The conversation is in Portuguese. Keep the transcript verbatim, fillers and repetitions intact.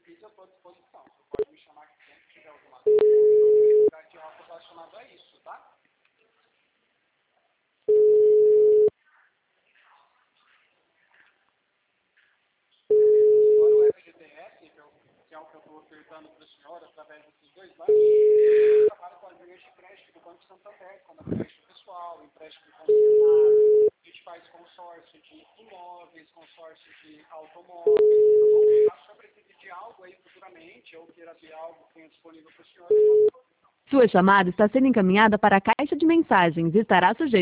Pix, eu estou à disposição. Você pode me chamar aqui sempre que tiver alguma dúvida de algo relacionado a isso, tá? Agora o F G T S, que, eu, que é o que eu estou ofertando para o senhor através desses dois bancos, eu trabalho com as linhas de crédito do Banco Santander, como empréstimo pessoal, empréstimo consignado, a gente faz consórcio de imóveis, consórcio de automóveis, tá bom? Se eu precise de algo aí futuramente, ou queira ver algo que tenha disponível para o senhor, eu vou. Sua chamada está sendo encaminhada para a caixa de mensagens e estará sujeita